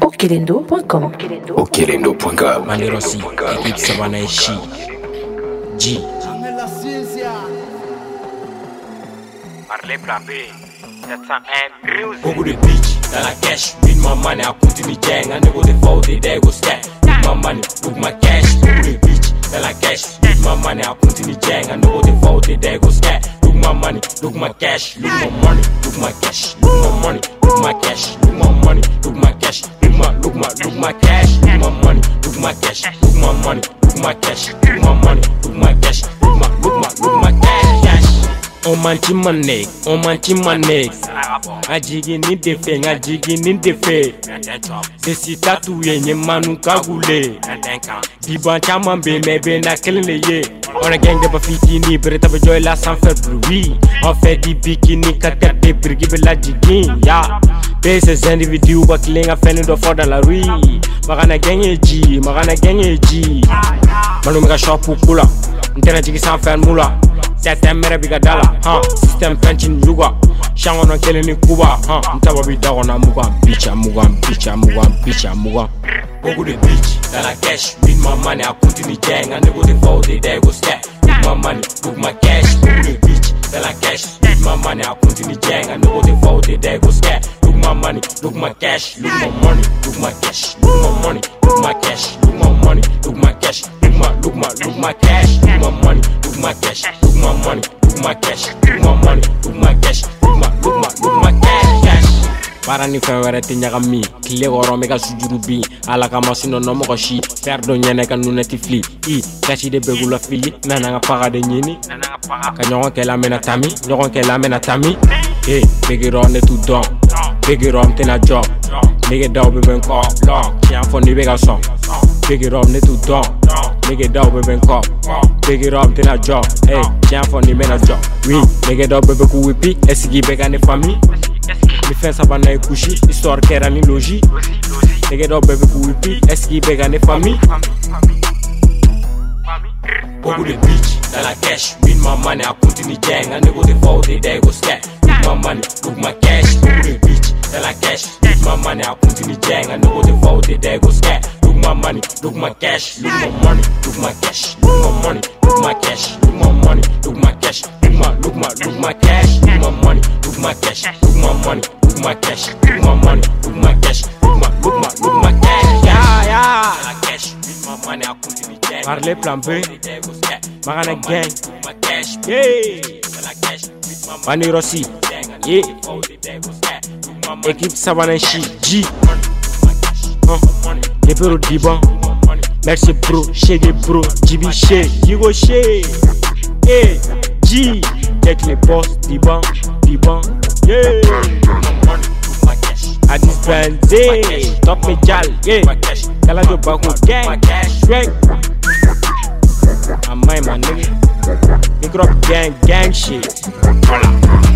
Okelendo.com. Okelendo.com. Manerossi, équipe Savannah et Chi. G. Parlez frappé. 701 Beaucoup de bitch dans la cash. Win my money, I continue gang. I never the fault, they go stack. Look my money, look my cash. Beaucoup de bitch dans la cash. Win my money, I continue gang. I never the fault, they go stack. Look my money, look my cash. Look my money, look my cash. Look my money, look my cash. Look my money, look my cash. Look my cash. Look my money, look my cash. Look my money, look my cash. Look my money, look my cash. Look my cash. On manchi my neck, on manchi my neck. A jigi ni defe, a jigi ni defe. Desi tatu yenye manu kagule. Diban chaman be mebe na kelele ye. On a gang de bafitini, bereta bejoy la sans faire bruit. On fait du bikini, katek de brigi be la jigi, ya. Ces individus wa killing a fenni do for dans la rue. Magana gang G, magana gang G. Manu mega shop kula. Ntena jigi sans faire moula. System mere biga dala, system fenchin yuga. Shango no kele ni kuba, ntaba bidago na muga. Bitch. Beaucoup de bitch dans la cash. Win my money, I continue gang. I never the fault, they go stack. Look my money, look my cash. Beaucoup de bitch dans la cash. Win my money, I continue gang. I never the fault, they go stack. Look my money, look my cash. Look my money, look my cash. Look my money, look my cash. Look my money, look my cash. Look my cash. Look my money, look my cash. Look my money, look my cash. Look my money, look my cash. Look my cash. Parani fen wɛrɛ tɛ ɲagami tile wɔrɔ me ka sujuru bin ala kama sino no mɔgɔ si fer dɔ ɲɛnɛ ka nunɛti fili I kasi de bɛgu la fili nana ka paga de ɲini ka ɲɔgɔn kɛ lamɛna tami ɲɔgɔn kɛ lamɛna tami bege rɔ ne tu dɔn bege rɔ n tɛna jɔ nege daw bɛ bɛn kɔ lɔn tiɲɛ fɔ ni bɛ ka sɔn bege rɔ ne tu dɔn nege daw bɛ bɛn kɔ bege rɔ n tɛna jɔ tiɲɛ fɔ ni bɛna jɔ oui nege daw bɛ bɛ ku wipi esigi bɛ ka ne fami mi fɛn saba na ye kushi histoire kɛra ni logi nege dɔ bɛɛ bɛ ku wipi est-ce qu'il bɛ ka ne famille. Beaucoup de bitch dans la cash. Win my money, I continue gang. I never the fault, they go stack. Look my money, look my cash. Beaucoup de bitch dans la cash. Win my money, I continue gang. I never the fault, they go stack. Look my money, look my cash. Look my money, look my cash. Look my money, look my cash. Look my money, look my cash. Look my cash. Look my money, look my cash. Look my money, look my cash. Look my money, look my cash. Look my cash. Yeah. La cash, with my money, I continue gang. Parlez plan B. Magana gang. My cash, yeah. La cash, with my money, Rossi, yeah. Équipe Savannah Chi, G. Les bureaux d'Iban. Merci bro, chez des bros, JB chez, Yigo chez. Hey, G. Check les boss d'Iban, yeah. Addis Benzé, Top Metal, yeah. Kalado Baku gang, Shrek. I'm my nigga. Big up gang shit. Voilà.